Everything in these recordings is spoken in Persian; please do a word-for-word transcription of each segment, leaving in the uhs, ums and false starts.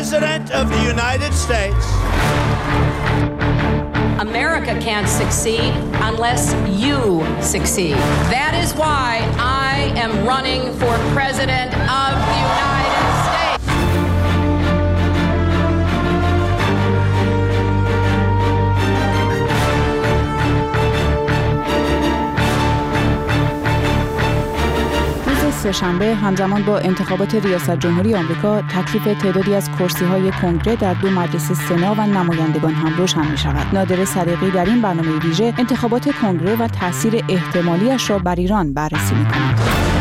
President of the United States. America can't succeed unless you succeed. That is why I am running for President of the United States. سه‌شنبه همزمان با انتخابات ریاست جمهوری آمریکا تکلیف تعدادی از کرسی‌های کنگره در دو مجلس سنا و نمایندگان هم روشن می‌شود. نادر صدیقی در این برنامه ویژه انتخابات کنگره و تأثیر احتمالی‌اش را بر ایران بررسی می‌کند.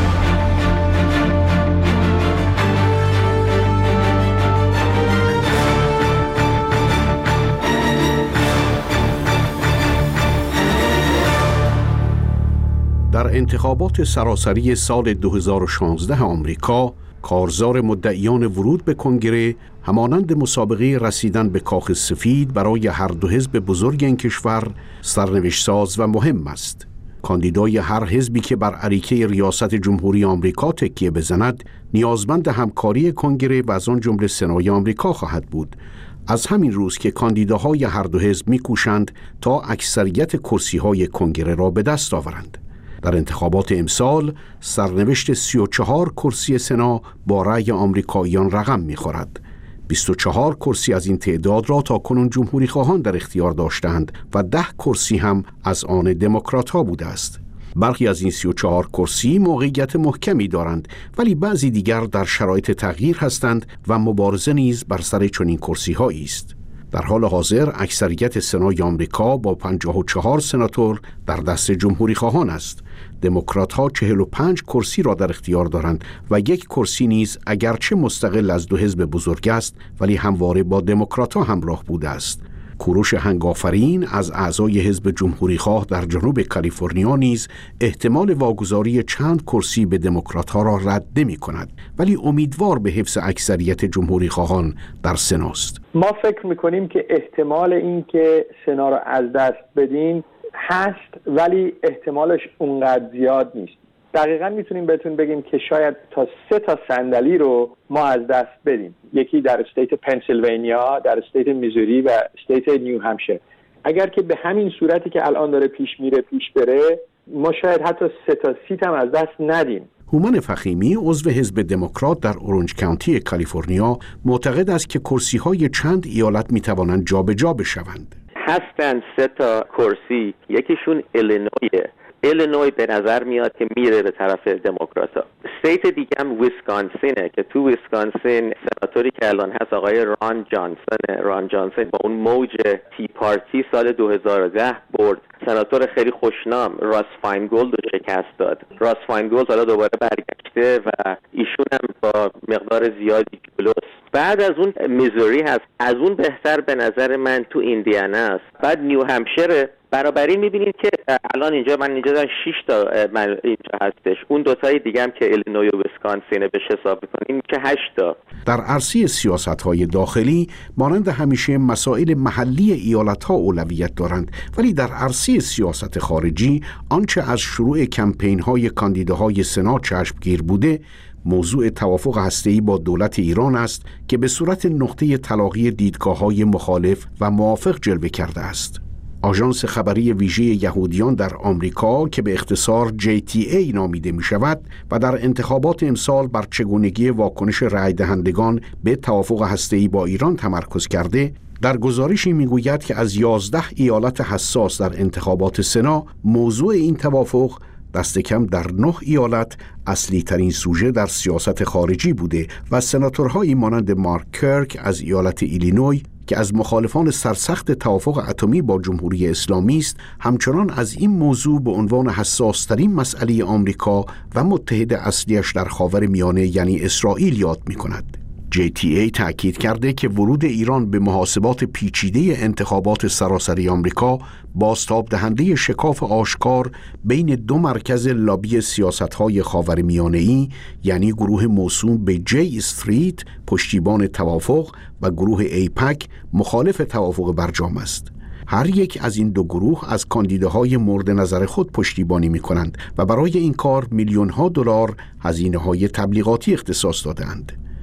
در انتخابات سراسری سال دو هزار و شانزده آمریکا، کارزار مدعیان ورود به کنگره همانند مسابقه رسیدن به کاخ سفید برای هر دو حزب بزرگ این کشور سرنوشت ساز و مهم است. کاندیدای هر حزبی که بر اریکه ریاست جمهوری آمریکا تکیه بزند، نیازمند همکاری کنگره و از آن جمله سنای آمریکا خواهد بود. از همین روز که کاندیداهای هر دو حزب می‌کوشند تا اکثریت کرسی‌های کنگره را به دست آورند. در انتخابات امسال سرنوشت سی و چهار کرسی سنا با رأی آمریکاییان رقم می‌خورد. بیست و چهار کرسی از این تعداد را تاکنون جمهوری خواهان در اختیار داشتند و ده کرسی هم از آن دموکرات‌ها بوده است. برخی از این سی و چهار کرسی موقعیت محکمی دارند، ولی بعضی دیگر در شرایط تغییر هستند و مبارزه نیز بر سر چنین کرسی‌هایی است. در حال حاضر اکثریت سنای آمریکا با پنجاه و چهار سناتور در دست جمهوری خواهان است. دموکرات‌ها چهل و پنج کرسی را در اختیار دارند و یک کرسی نیز اگرچه مستقل از دو حزب بزرگ است ولی همواره با دموکرات‌ها همراه بوده است. کوروش هنگافرین از اعضای حزب جمهوری خواه در جنوب کالیفرنیا نیز احتمال واگذاری چند کرسی به دموکرات‌ها را رد نمی‌کند، ولی امیدوار به حفظ اکثریت جمهوری خواهان در سناست. ما فکر می‌کنیم که احتمال این که سنا را از دست بدیم هست، ولی احتمالش اونقدر زیاد نیست. دقیقاً میتونیم بهتون بگیم که شاید تا سه تا صندلی رو ما از دست بدیم. یکی در استیت پنسیلوانیا، در استیت میزوری و استیت نیو همشیر. اگر که به همین صورتی که الان داره پیش میره پیش بره، ما شاید حتی سه تا سیت هم از دست ندیم. هومن فخیمی عضو حزب دموکرات در اورنج کانتی کالیفرنیا معتقد است که کرسی‌های چند ایالت میتوانند جابجا بشوند. هستن سه تا کرسی، یکیشون ایلینویه. ایلینوی به نظر میاد که میره به طرف دموکرات‌ها. استیت دیگه هم ویسکانسینه که تو ویسکانسین سناتوری که الان هست آقای ران جانسون ران جانسون با اون موج تی پارتی سال دو هزار و ده برد. سناتور خیلی خوشنام راس فاینگولد رو شکست داد. راس فاینگولد حالا دوباره برگشته و ایشون هم با مقدار زیادی جلوست. بعد از اون میزوری هست، از اون بهتر به نظر من تو ایندیانا است. بعد نیو همشیر. برابری می‌بینید که الان اینجا من اینجا دارم شش تا من اینجا هستش، اون دو تای دیگه هم که ایلینوی و ویسکانسین بهش حساب می‌کنیم که هشت تا. در عرصه سیاست‌های داخلی مانند همیشه مسائل محلی ایالت‌ها اولویت دارند، ولی در عرصه سیاست خارجی آنچه از شروع کمپین‌های کاندیداهای سنا چشمگیر بوده موضوع توافق هسته‌ای با دولت ایران است که به صورت نقطه تلاقی دیدگاه‌های مخالف و موافق جلوه کرده است. آژانس خبری ویژه یهودیان در آمریکا که به اختصار جی تی ای نامیده می شود و در انتخابات امسال بر چگونگی واکنش رای دهندگان به توافق هسته‌ای با ایران تمرکز کرده، در گزارشی می گوید که از یازده ایالت حساس در انتخابات سنا موضوع این توافق دست کم در نه ایالت اصلی ترین سوژه در سیاست خارجی بوده و سناتورهایی مانند مارک کرک از ایالت ایلینوی که از مخالفان سرسخت توافق اتمی با جمهوری اسلامی است، همچنان از این موضوع به عنوان حساس‌ترین مسئله آمریکا و متحد اصلیش در خاورمیانه یعنی اسرائیل یاد می‌کند. جی تی ای تأکید کرده که ورود ایران به محاسبات پیچیده انتخابات سراسری آمریکا بازتاب دهنده شکاف آشکار بین دو مرکز لابی سیاست‌های خاورمیانه‌ای یعنی گروه موسوم به جی استریت پشتیبان توافق و گروه ایپک مخالف توافق برجام است. هر یک از این دو گروه از کاندیداهای مورد نظر خود پشتیبانی می کنند و برای این کار میلیون ها دلار هزینه های تبلیغاتی اختصاص دادند.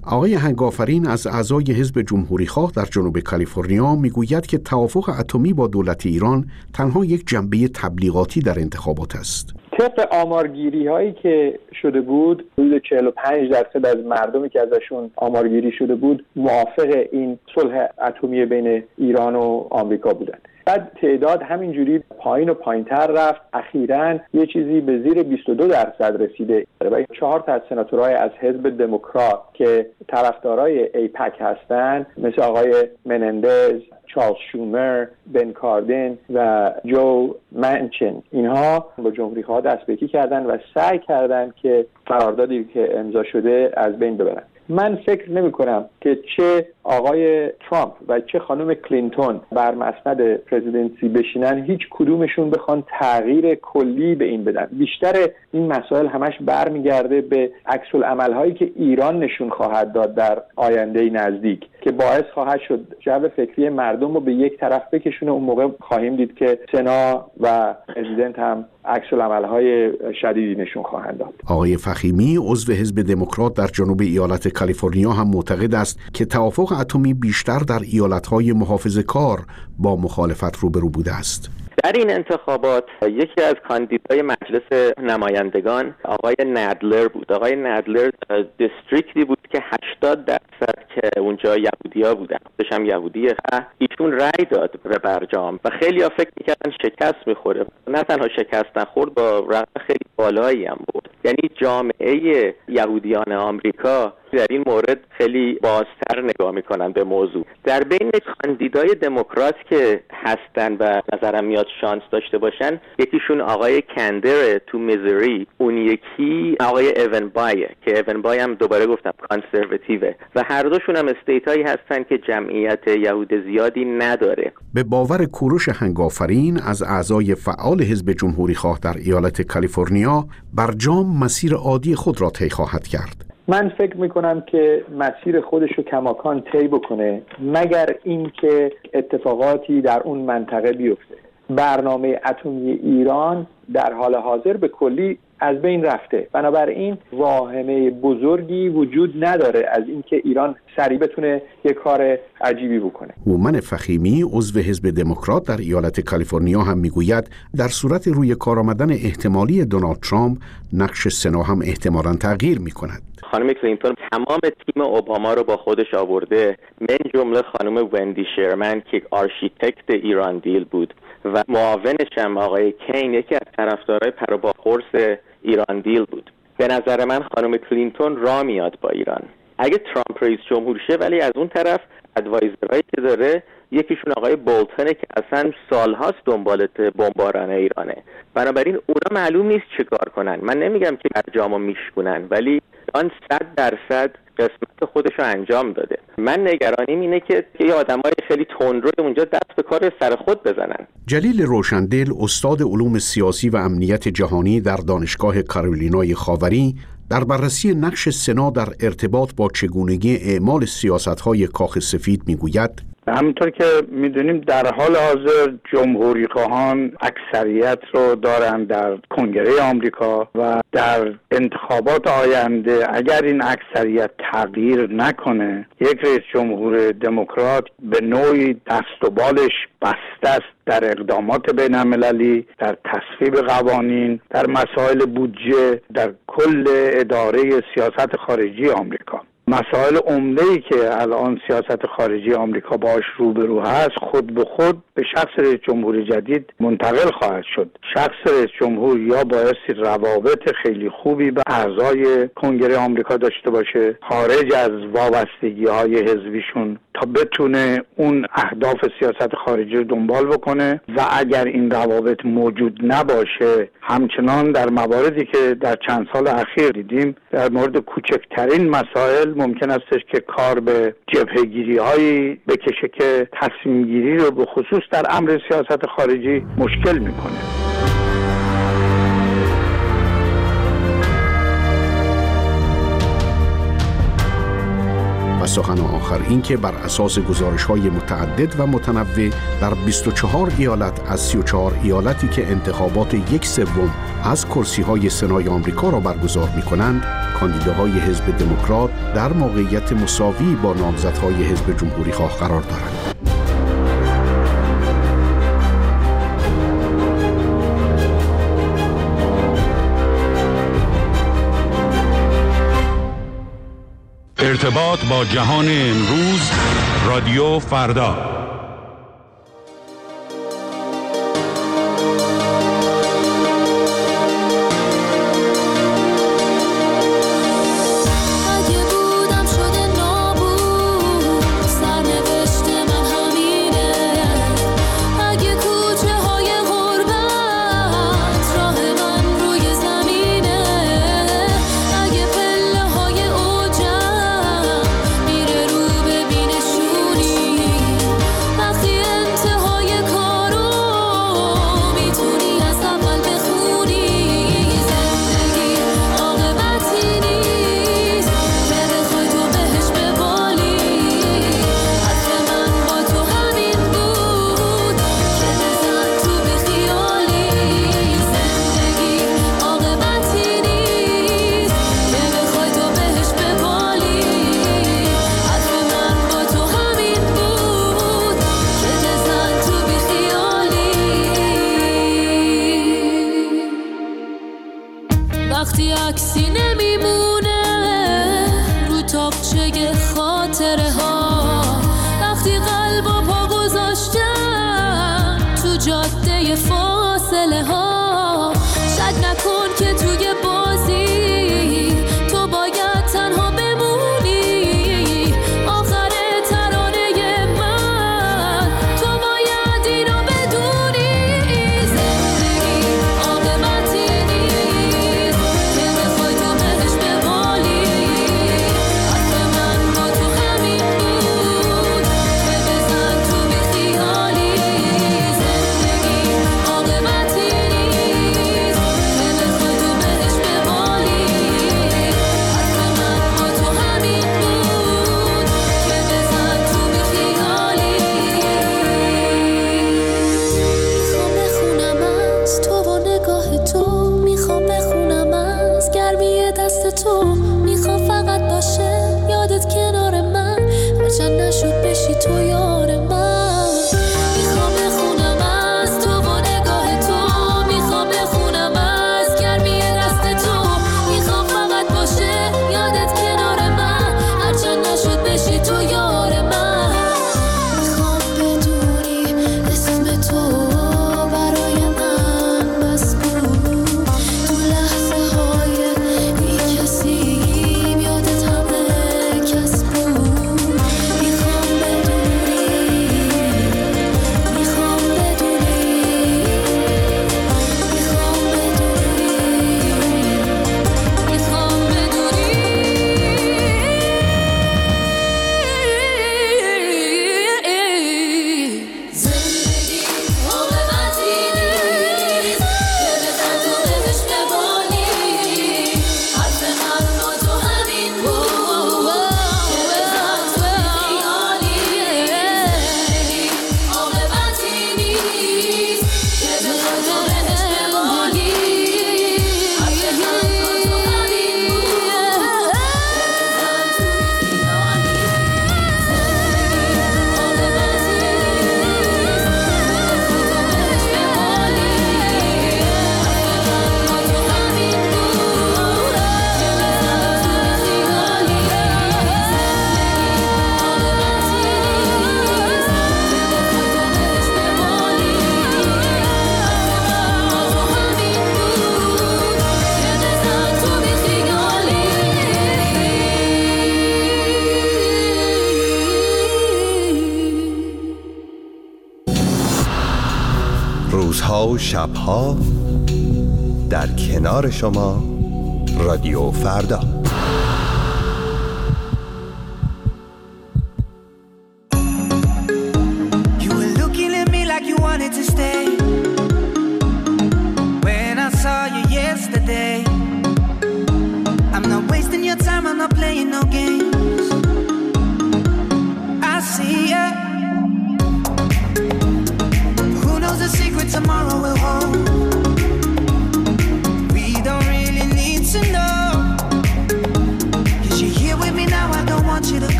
آقای هنگافرین از اعضای حزب جمهوریخواه در جنوب کالیفرنیا میگوید که توافق اتمی با دولت ایران تنها یک جنبه تبلیغاتی در انتخابات است. طبق آمارگیری هایی که شده بود، حدود چهل و پنج درصد از مردمی که ازشون آمارگیری شده بود موافق این صلح اتمی بین ایران و آمریکا بودند. بعد تعداد همینجوری پایین و پایینتر رفت. اخیراً یه چیزی به زیر بیست و دو درصد رسیده و چهار تا از سناتورهای از حزب دموکرات که طرفدارای ایپک هستن، مثل آقای منندز، چارلز شومر، بن کاردین و جو منچن، اینها با جمهوری‌خواه دست به یکی کردن و سعی کردن که قراردادی که امضا شده از بین ببرن. من فکر نمی کنم که چه آقای ترامپ و چه خانم کلینتون بر مسند پرزیدنسی بشینن هیچ کدومشون بخوان تغییر کلی به این بدن. بیشتر این مسائل همش برمیگرده به عکس العمل هایی که ایران نشون خواهد داد در آینده نزدیک که باعث خواهد شد جو فکری مردم رو به یک طرف بکشونه. اون موقع خواهیم دید که سنا و پرزیدنت هم عکس العمل های شدیدی نشون خواهند داد. آقای فخیمی عضو حزب دموکرات در جنوب ایالت کالیفرنیا هم معتقد است که توافق اتمی بیشتر در ایالت‌های محافظه‌کار با مخالفت روبرو بوده است. در این انتخابات یکی از کاندیدای مجلس نمایندگان آقای ندلر بود. آقای ندلر دیستریکتی بود که هشتاد درصد که اونجا یهودی‌ها بودن، خودش هم یهودیه، ایشون رأی داد به برجام و خیلی ها فکر می‌کردن شکست می‌خوره. نه تنها شکست نخورد، با رقم خیلی بالایی هم بود. یعنی جامعه یهودیان آمریکا در این مورد خیلی بازتر نگاه میکنن به موضوع. در بین کاندیدای دموکرات که هستن و نظرم میاد شانس داشته باشن، یکیشون آقای کندر تو میزوری، اون یکی آقای ایون بایه که ایون بای هم دوباره گفتم کانسرواتیوه و هر دوشون هم استیتایی هستن که جمعیت یهود زیادی نداره. به باور کوروش هنگافرین از اعضای فعال حزب جمهوریخواه در ایالت کالیفرنیا، برجام مسیر عادی خود را طی خواهد کرد. من فکر میکنم که مسیر خودش رو کماکان طی بکنه، مگر اینکه اتفاقاتی در اون منطقه بیفته. برنامه اتمی ایران در حال حاضر به کلی از بین رفته، بنابراین واهمه بزرگی وجود نداره از اینکه ایران سریع بتونه یک کار عجیبی بکنه. هومن فخیمی عضو حزب دموکرات در ایالت کالیفرنیا هم میگوید در صورت روی کار آمدن احتمالی دونالد ترامپ، نقش سنا هم احتمالاً تغییر میکند. خانم کلینتون تمام تیم اوباما رو با خودش آورده، من جمله خانم وندی شرمن که آرشیتکت ایران دیل بود و معاونش هم آقای کین یکی از طرفدارای پر و پا قرص ایران دیل بود. به نظر من خانم کلینتون راه میاد با ایران اگه ترامپ رئیس جمهور شه، ولی از اون طرف ادوایزرهایی که داره یکیشون آقای بولتونه که اصلا سالهاست دنبال بمباران ایرانه، بنابراین اونا معلوم نیست چه کار کنن. من نمیگم که برجامو میشکنن، ولی آن صد درصد قسمت خودش رو انجام داده. من نگرانیم اینه که یه آدمای خیلی تندرو اونجا دست به کار سر خود بزنن. جلیل روشندل استاد علوم سیاسی و امنیت جهانی در دانشگاه کارولینای خاوری در بررسی نقش سنا در ارتباط با چگونگی اعمال سیاست‌های کاخ سفید میگوید: همونطور که میدونیم در حال حاضر جمهوری خواهان اکثریت رو دارن در کنگره آمریکا و در انتخابات آینده اگر این اکثریت تغییر نکنه، یک رئیس جمهور دموکرات به نوعی دست و بالش بسته است در اقدامات بین المللی، در تصویب قوانین، در مسائل بودجه، در کل اداره سیاست خارجی آمریکا. مسائل عمده‌ای که الان سیاست خارجی آمریکا باش روبرو هست خود به خود به شخص رئیس جمهور جدید منتقل خواهد شد. شخص رئیس جمهور یا بایستی روابط خیلی خوبی به اعضای کنگره آمریکا داشته باشه خارج از وابستگی‌های حزبیشون تا بتونه اون اهداف سیاست خارجی رو دنبال بکنه و اگر این روابط موجود نباشه، همچنان در مواردی که در چند سال اخیر دیدیم در مورد کوچکترین مسائل ممکن استش که کار به جبهه‌گیری هایی بکشه که تصمیم گیری رو به خصوص در امر سیاست خارجی مشکل میکنه. و سخن آخر این که بر اساس گزارش‌های متعدد و متنوع در بیست و چهار ایالت از سی و چهار ایالتی که انتخابات یک سوم از کرسی‌های سنای آمریکا را برگزار می‌کنند، کاندیداهای حزب دموکرات در موقعیت مساوی با نامزدهای حزب جمهوری‌خواه قرار دارند. ارتباط با جهان امروز، رادیو فردا. وقتی عکسی نمیمونه رو تاقچه خاطره ها، وقتی قلب و پا گذاشتم تو جاده فاصله ها، شک نکن که توی بازی تو باید تنها بمونی، آخر ترانه من تو باید اینو بدونی، زندگی عاقبتی نیست که بخوای تو بهش ببالی، حرف من با تو همین بود که بزن تو بیخیالی، زندگی عاقبتی نیست که بخوای تو بهش ببالی، حرف من با تو همین بود که بزن تو بیخیالی. میخوام بخونم از تو و نگاه تو، میخوام بخونم از گرمی دست تو، میخوام فقط باشه یادت کنار من، هرچند نشد بشی تو یار من. میخوام بخونم از تو و نگاه تو، میخوام بخونم از گرمی دست تو، میخوام فقط باشه یادت کنار من، هرچند نشد بشی تو یار من. میخوام بدونی اسم تو برای من بس بود، تو لحظه های بی کسی یادت همه کس بود. میخوام بدونی، میخوام بدونی، میخوام بدونی، میخوام بدونی، زندگی عاقبتی نیست که بزن تو بهش ببالی، حرف من با تو همین بود که بزن تو بیخیالی، زندگی عاقبتی نیست که بزن تو بهش ببالی، حرف من با تو همین بود که بزن تو بیخیالی، زندگی عاقبتی روزها و شبها در کنار شما، رادیو فردا. You were looking at me like you wanted to stay. When I saw you yesterday, I'm not wasting your time, I'm not playing no games.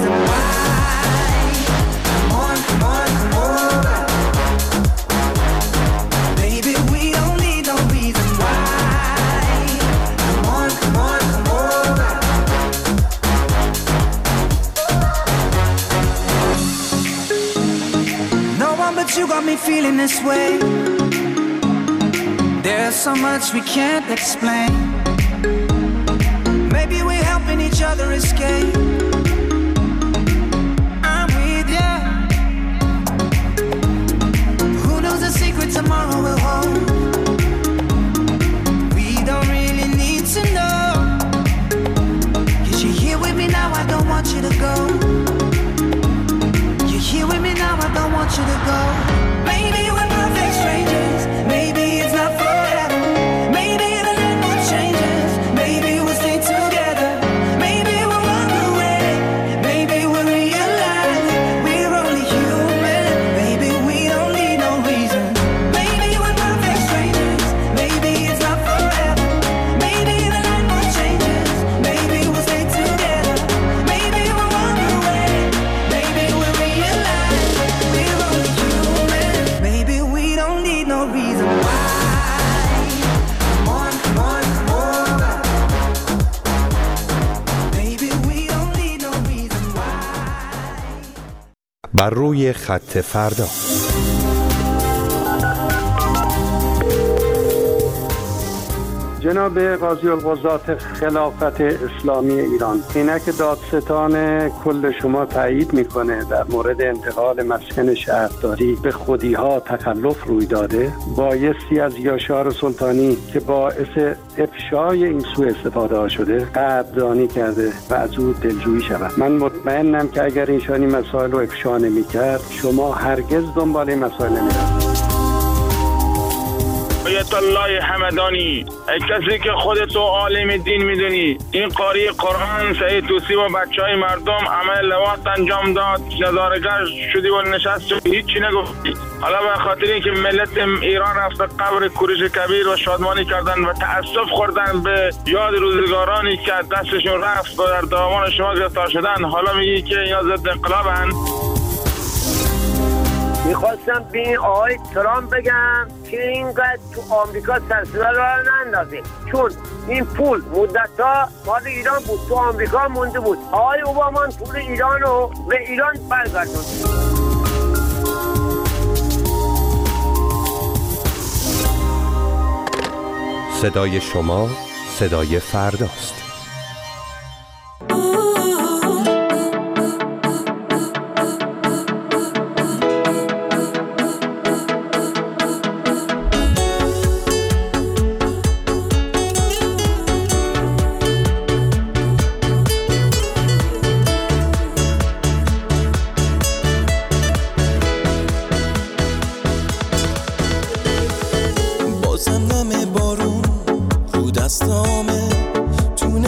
reason why. Come on, come on, come over. Baby, we don't need no reason why. Come on, come on, come over. No one but you got me feeling this way. There's so much we can't explain. Maybe we're helping each other escape. I'm with ya. Who knows the secret tomorrow will hold? We don't really need to know. 'Cause you're here with me now, I don't want you to go. You're here with me now, I don't want you to go. Maybe we're perfect strangers. Maybe it's not forever. Maybe the land will changes. Maybe we'll stay together. Maybe we'll walk away. Maybe we'll realize we're only human. Maybe we don't need no reason. Maybe we're perfect strangers. Maybe it's not forever. Maybe the land will changes. Maybe we'll stay together. Maybe we'll walk away. Maybe we'll realize we're only human. Maybe we don't need no reason why. Come on, come on, come over. Maybe we don't need no reason why. بر روی خط فردا. جناب قاضی القضات خلافت اسلامی ایران، اینک دادستان کل شما تایید میکنه در مورد انتقال مسکن شهرداری به خودی‌ها تخلف روی داده، بایستی از یاشار سلطانی که باعث افشای این سوء استفاده ها شده قدردانی کرده و از او دلجویی شود. من مطمئنم که اگر ایشان این مسائل رو افشا نمی‌کرد، شما هرگز دنبال این مسائل نمی‌رفتید. آیت الله همدانی، ای کسی که خودتو عالم دین میدونی، این قاری قرآن سعید توسی و بچه های مردم عمل لواط انجام داد، نظارگر شدی و نشست و هیچی نگفتی. حالا به خاطر اینکه ملت ایران رفت قبر کوروش کبیر و شادمانی کردن و تأسف خوردن به یاد روزگارانی که دستشون رفت و در دامان شما گرفتار شدن، حالا میگی که اینا ضد انقلابن؟ میخواستم به این آقای ترامپ بگم که اینقدر تو آمریکا سرسده را نندازه، چون این پول مدت‌ها مال ایران بود، تو آمریکا مونده بود. آقای اوباما پول ایران رو به ایران برگردوند. صدای شما صدای فرداست. بازم نم بارون رو دستامه، تو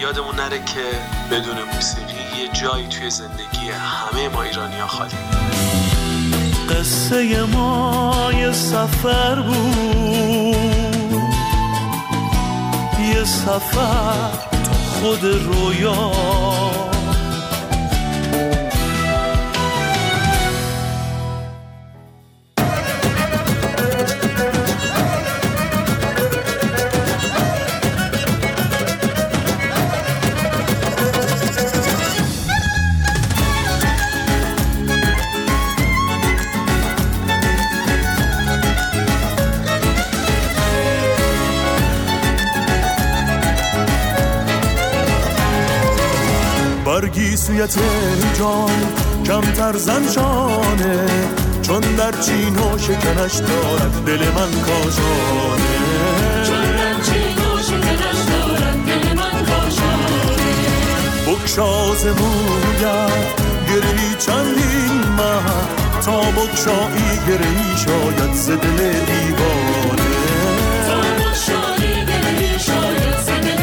یادمون نره که بدون موسیقی یه جایی توی زندگی همه ما ایرانی‌ها خالی. قصه ما یه سفر بود، یه سفر تو خود رویا، برگی سوی تهران کمتر زنشانه، چون در چین و شکنش دارد دل من کاشانه، چون در چین و شکنش دارد دل من کاشانه. بکشاز موید گرهی چندین ماه، تا بکشایی گرهی شاید ز دل دیوانه، تا بکشایی گرهی شاید ز دل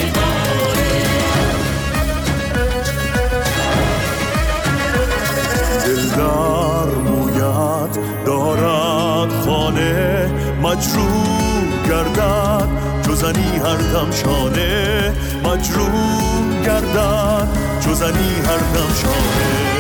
دلدار موید دارد خانه، مجروح گردد جزنی هر دم شانه، مجروح گردد جزنی هر دم شانه.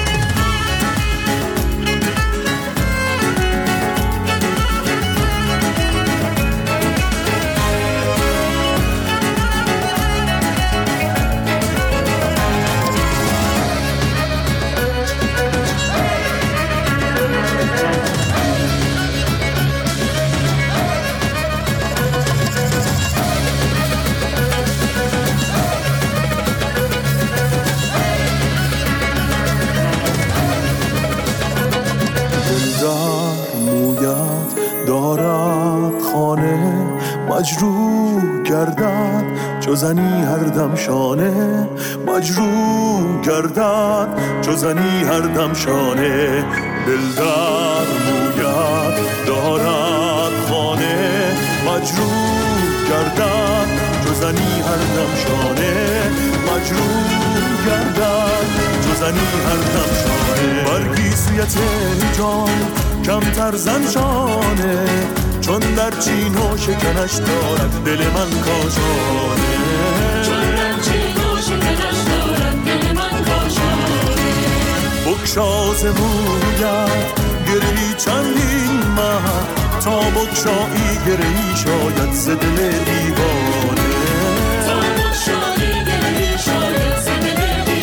مجروح گردد جزنی هر دم شانه، مجروح گردد جزنی هر دم شانه. دلدار موید دارد خانه، مجروح گردد جزنی هر دم شانه، مجروح گردد جزنی هر دم شانه. برگی سوی تهران کمتر زنشانه، چون در چین و شکنش دارد دل من کاشانه، چون در چین و شکنش دارد دل من کاشانه. بکشاز موید گرهی چندین ماه، تا بکشایی گرهی شاید ز دل دیوانه، تا بکشایی گرهی شاید ز دل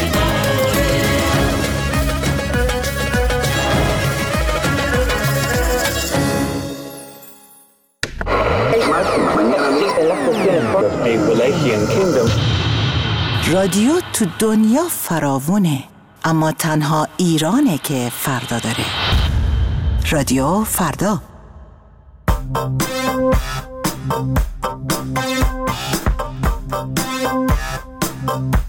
رادیو تو دنیا فراوونه، اما تنها ایرانه که فردا داره. رادیو فردا. Thank you.